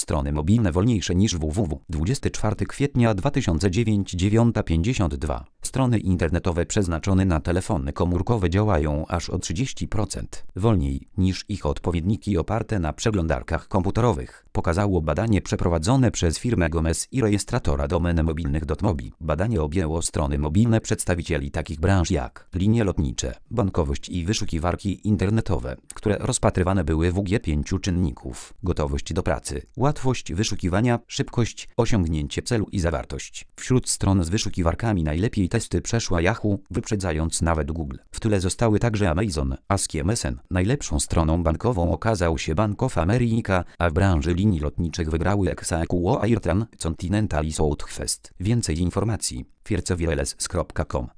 strony mobilne wolniejsze niż www. 24 kwietnia 2009 9:52. Strony internetowe przeznaczone na telefony komórkowe działają aż o 30% wolniej niż ich odpowiedniki oparte na przeglądarkach komputerowych, pokazało badanie przeprowadzone przez firmę Gomez i rejestratora domen mobilnych Dotmobi. Badanie objęło strony mobilne przedstawicieli takich branż jak linie lotnicze, bankowość i wyszukiwarki internetowe, które rozpatrywane były WG 5 czynników: gotowość do pracy, łatwość wyszukiwania, szybkość, osiągnięcie celu i zawartość. Wśród stron z wyszukiwarkami najlepiej testy przeszła Yahoo, wyprzedzając nawet Google. W tyle zostały także Amazon, ASCII, MSN. Najlepszą stroną bankową okazał się Bank of America, a w branży linii lotniczych wygrały Exacquo, Airtran, Continental i Southwest. Więcej informacji: fircowireless.com